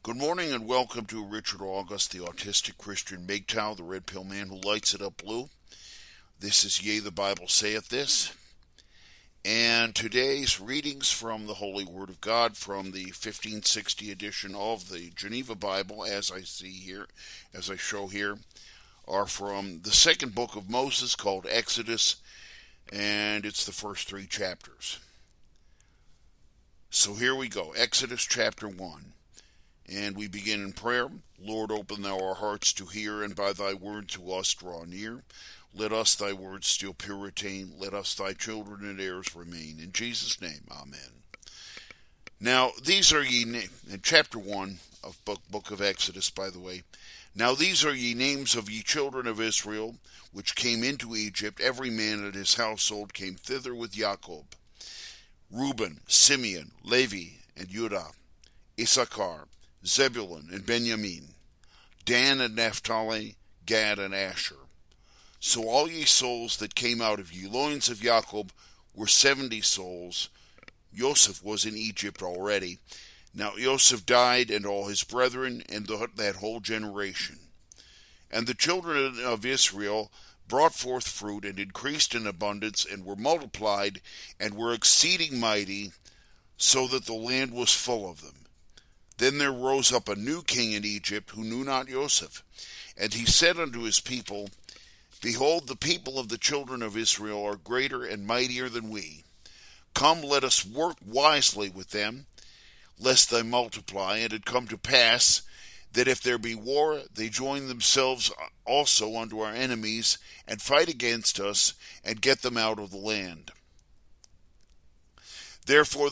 Good morning and welcome to Richard August, the autistic Christian MGTOW, the red pill man who lights it up blue. This is Yea, the Bible saith this. And today's readings from the Holy Word of God from the 1560 edition of the Geneva Bible, as I show here, are from the second book of Moses called Exodus, and it's the first 3 chapters. So here we go, Exodus chapter 1. And we begin in prayer. Lord, open thou our hearts to hear, and by thy word to us draw near. Let us thy word still pure retain. Let us thy children and heirs remain. In Jesus' name, amen. Now, these are ye in chapter 1 of book of Exodus, by the way. Now these are ye names of ye children of Israel, which came into Egypt. Every man at his household came thither with Jacob. Reuben, Simeon, Levi, and Judah, Issachar, Zebulun and Benjamin, Dan and Naphtali, Gad and Asher. So all ye souls that came out of ye loins of Jacob were 70 souls. Joseph was in Egypt already. Now Joseph died, and all his brethren, and that whole generation. And the children of Israel brought forth fruit, and increased in abundance, and were multiplied, and were exceeding mighty, so that the land was full of them. Then there rose up a new king in Egypt, who knew not Joseph. And he said unto his people, Behold, the people of the children of Israel are greater and mightier than we. Come, let us work wisely with them, lest they multiply. And it come to pass, that if there be war, they join themselves also unto our enemies, and fight against us, and get them out of the land. Therefore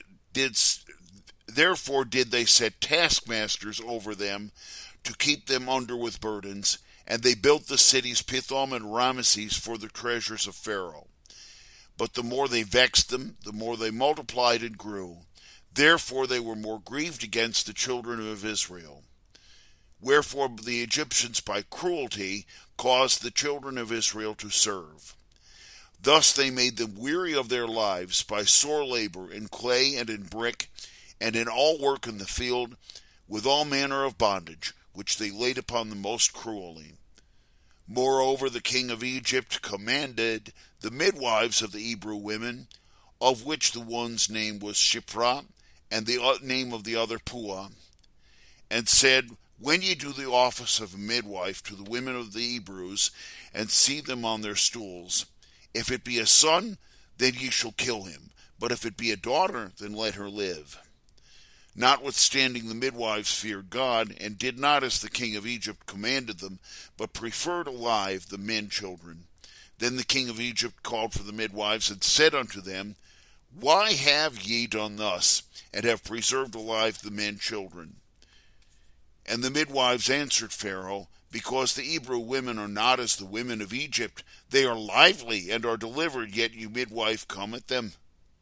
did they set taskmasters over them, to keep them under with burdens, and they built the cities Pithom and Ramesses for the treasures of Pharaoh. But the more they vexed them, the more they multiplied and grew. Therefore they were more grieved against the children of Israel. Wherefore the Egyptians by cruelty caused the children of Israel to serve. Thus they made them weary of their lives by sore labor in clay and in brick, and in all work in the field, with all manner of bondage, which they laid upon them most cruelly. Moreover, the king of Egypt commanded the midwives of the Hebrew women, of which the one's name was Shiphrah, and the name of the other Puah, and said, When ye do the office of a midwife to the women of the Hebrews, and see them on their stools, if it be a son, then ye shall kill him, but if it be a daughter, then let her live. Notwithstanding the midwives feared God, and did not as the king of Egypt commanded them, but preferred alive the men children. Then the king of Egypt called for the midwives, and said unto them, Why have ye done thus, and have preserved alive the men children? And the midwives answered Pharaoh, Because the Hebrew women are not as the women of Egypt, they are lively, and are delivered, yet you midwife come at them.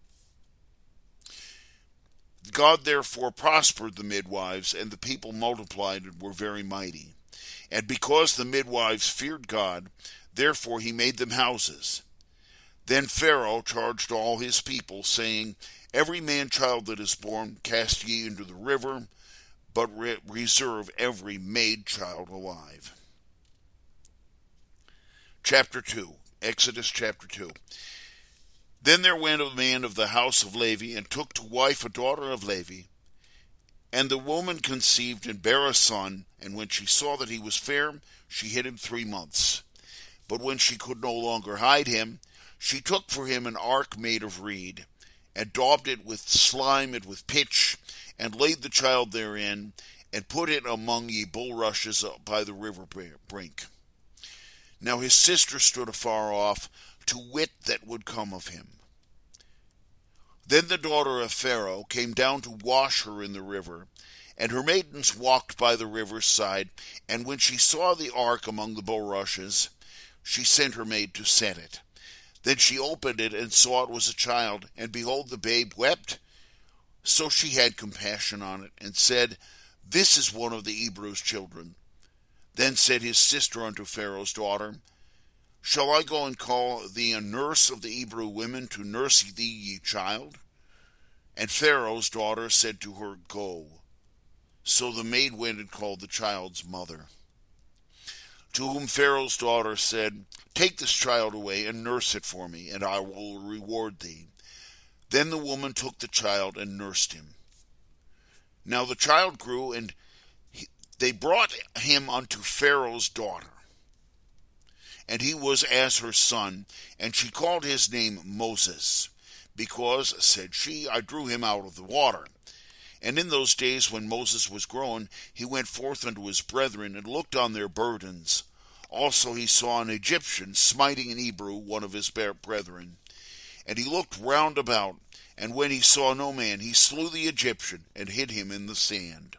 God therefore prospered the midwives, and the people multiplied and were very mighty. And because the midwives feared God, therefore he made them houses. Then Pharaoh charged all his people, saying, Every man-child that is born cast ye into the river, but reserve every maid-child alive. Chapter 2, Exodus chapter 2. Then there went a man of the house of Levi, and took to wife a daughter of Levi. And the woman conceived, and bare a son, and when she saw that he was fair, she hid him 3 months. But when she could no longer hide him, she took for him an ark made of reed, and daubed it with slime and with pitch, and laid the child therein, and put it among ye bulrushes by the river brink. Now his sister stood afar off, to wit that would come of him. Then the daughter of Pharaoh came down to wash her in the river, and her maidens walked by the river's side, and when she saw the ark among the bulrushes, she sent her maid to set it. Then she opened it, and saw it was a child, and behold, the babe wept. So she had compassion on it, and said, This is one of the Hebrews' children. Then said his sister unto Pharaoh's daughter, Shall I go and call thee a nurse of the Hebrew women to nurse thee ye child? And Pharaoh's daughter said to her, Go. So the maid went and called the child's mother. To whom Pharaoh's daughter said, Take this child away and nurse it for me, and I will reward thee. Then the woman took the child and nursed him. Now the child grew, and they brought him unto Pharaoh's daughter. And he was as her son, and she called his name Moses, because, said she, I drew him out of the water. And in those days when Moses was grown, he went forth unto his brethren, and looked on their burdens. Also he saw an Egyptian smiting an Hebrew, one of his brethren. And he looked round about, and when he saw no man, he slew the Egyptian, and hid him in the sand.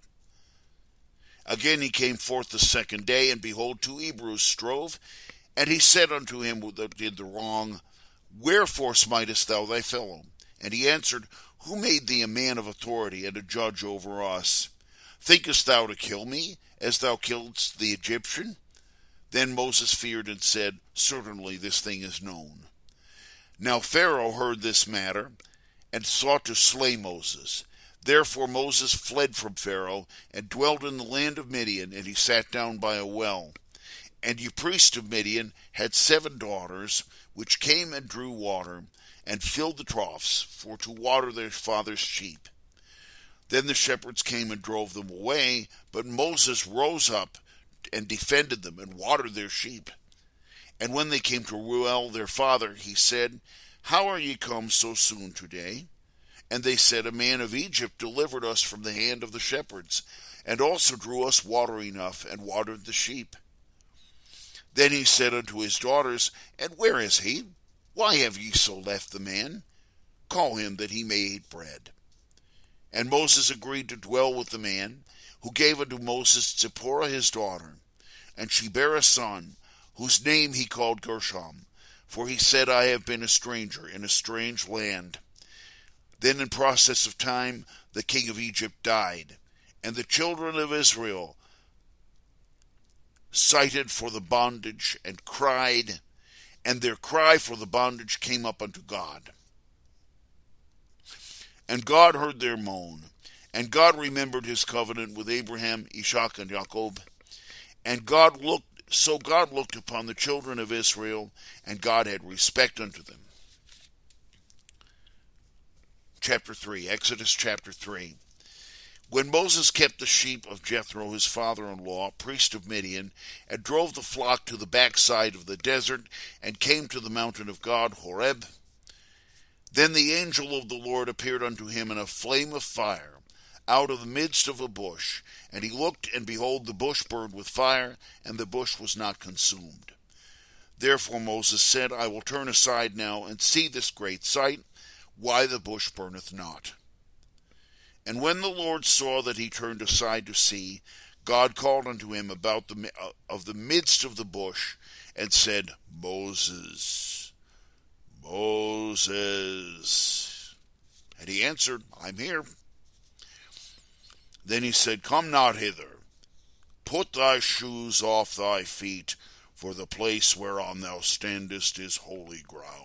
Again he came forth the second day, and behold, two Hebrews strove. And he said unto him that did the wrong, Wherefore smitest thou thy fellow? And he answered, Who made thee a man of authority, and a judge over us? Thinkest thou to kill me, as thou killedst the Egyptian? Then Moses feared and said, Certainly this thing is known. Now Pharaoh heard this matter, and sought to slay Moses. Therefore Moses fled from Pharaoh, and dwelt in the land of Midian, and he sat down by a well. And the priest of Midian had 7 daughters, which came and drew water, and filled the troughs, for to water their father's sheep. Then the shepherds came and drove them away, but Moses rose up and defended them, and watered their sheep. And when they came to Reuel their father, he said, How are ye come so soon today? And they said, A man of Egypt delivered us from the hand of the shepherds, and also drew us water enough, and watered the sheep. Then he said unto his daughters, And where is he? Why have ye so left the man? Call him, that he may eat bread. And Moses agreed to dwell with the man, who gave unto Moses Zipporah his daughter. And she bare a son, whose name he called Gershom, for he said, I have been a stranger in a strange land. Then in process of time the king of Egypt died, and the children of Israel cited for the bondage, and cried, and their cry for the bondage came up unto God. And God heard their moan, and God remembered his covenant with Abraham, Isaac, and Jacob. And God looked upon the children of Israel, and God had respect unto them. Chapter 3, Exodus chapter 3. When Moses kept the sheep of Jethro his father-in-law, priest of Midian, and drove the flock to the backside of the desert, and came to the mountain of God, Horeb, then the angel of the Lord appeared unto him in a flame of fire, out of the midst of a bush. And he looked, and behold, the bush burned with fire, and the bush was not consumed. Therefore Moses said, I will turn aside now, and see this great sight, why the bush burneth not. And when the Lord saw that he turned aside to see, God called unto him about the midst of the bush, and said, Moses, Moses. And he answered, I'm here. Then he said, Come not hither. Put thy shoes off thy feet, for the place whereon thou standest is holy ground.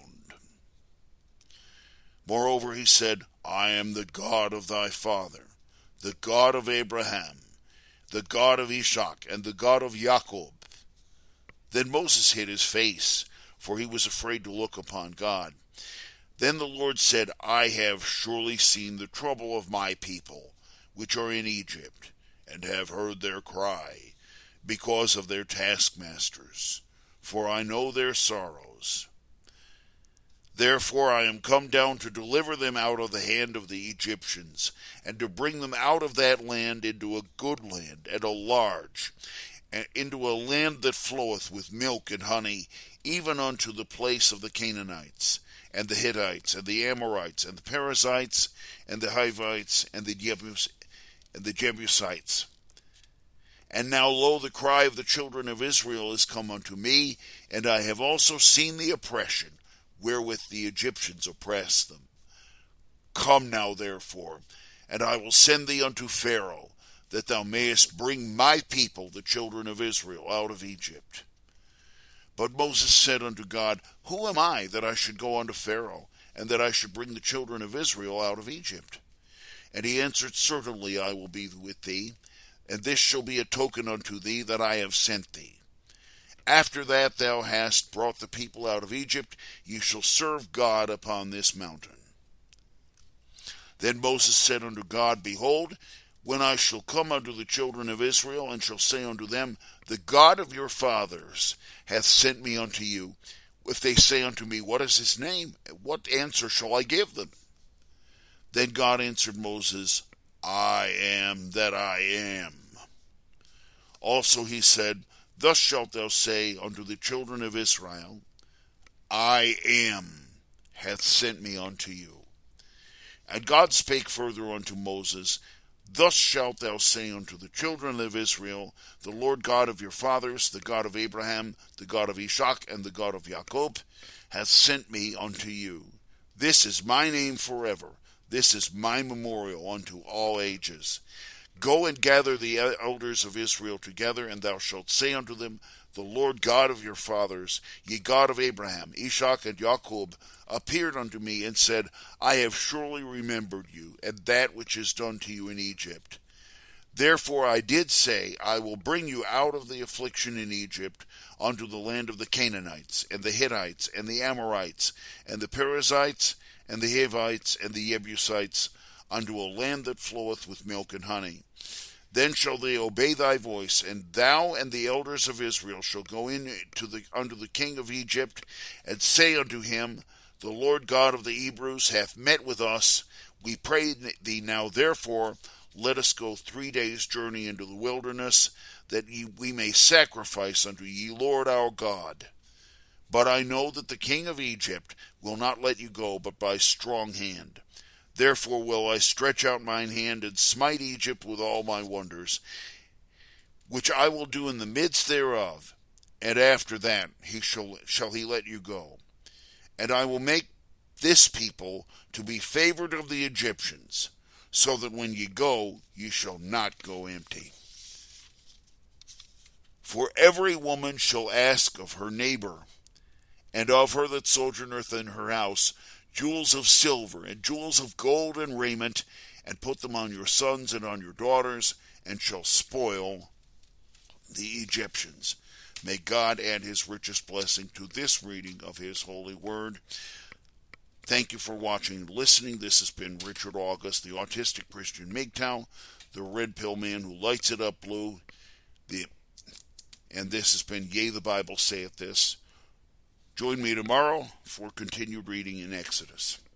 Moreover he said, I am the God of thy father, the God of Abraham, the God of Isaac, and the God of Jacob. Then Moses hid his face, for he was afraid to look upon God. Then the Lord said, I have surely seen the trouble of my people, which are in Egypt, and have heard their cry, because of their taskmasters, for I know their sorrows. Therefore I am come down to deliver them out of the hand of the Egyptians, and to bring them out of that land into a good land, and a large, and into a land that floweth with milk and honey, even unto the place of the Canaanites, and the Hittites, and the Amorites, and the Perizzites, and the Hivites, and the Jebusites. And now, lo, the cry of the children of Israel is come unto me, and I have also seen the oppression wherewith the Egyptians oppress them. Come now, therefore, and I will send thee unto Pharaoh, that thou mayest bring my people, the children of Israel, out of Egypt. But Moses said unto God, Who am I, that I should go unto Pharaoh, and that I should bring the children of Israel out of Egypt? And he answered, Certainly I will be with thee, and this shall be a token unto thee that I have sent thee. After that thou hast brought the people out of Egypt, ye shall serve God upon this mountain. Then Moses said unto God, Behold, when I shall come unto the children of Israel, and shall say unto them, The God of your fathers hath sent me unto you, if they say unto me, What is his name? What answer shall I give them? Then God answered Moses, I am that I am. Also he said, Thus shalt thou say unto the children of Israel, I am hath sent me unto you. And God spake further unto Moses, Thus shalt thou say unto the children of Israel, The Lord God of your fathers, the God of Abraham, the God of Ishak, and the God of Jacob, hath sent me unto you. This is my name forever. This is my memorial unto all ages. Go and gather the elders of Israel together, and thou shalt say unto them, The Lord God of your fathers, ye God of Abraham, Ishak, and Jacob, appeared unto me, and said, I have surely remembered you, and that which is done to you in Egypt. Therefore I did say, I will bring you out of the affliction in Egypt, unto the land of the Canaanites, and the Hittites, and the Amorites, and the Perizzites, and the Hivites, and the Jebusites, unto a land that floweth with milk and honey. Then shall they obey thy voice, and thou and the elders of Israel shall go in unto the king of Egypt, and say unto him, The Lord God of the Hebrews hath met with us. We pray thee now therefore, let us go 3 days' journey into the wilderness, that we may sacrifice unto ye Lord our God. But I know that the king of Egypt will not let you go but by strong hand. Therefore will I stretch out mine hand, and smite Egypt with all my wonders, which I will do in the midst thereof, and after that shall he let you go. And I will make this people to be favored of the Egyptians, so that when ye go, ye shall not go empty. For every woman shall ask of her neighbor, and of her that sojourneth in her house, jewels of silver, and jewels of gold, and raiment, and put them on your sons and on your daughters, and shall spoil the Egyptians. May God add his richest blessing to this reading of his holy word. Thank you for watching and listening. This has been Richard August, the autistic Christian MGTOW, the red pill man who lights it up blue. And this has been Yea, the Bible Saith This. Join me tomorrow for continued reading in Exodus.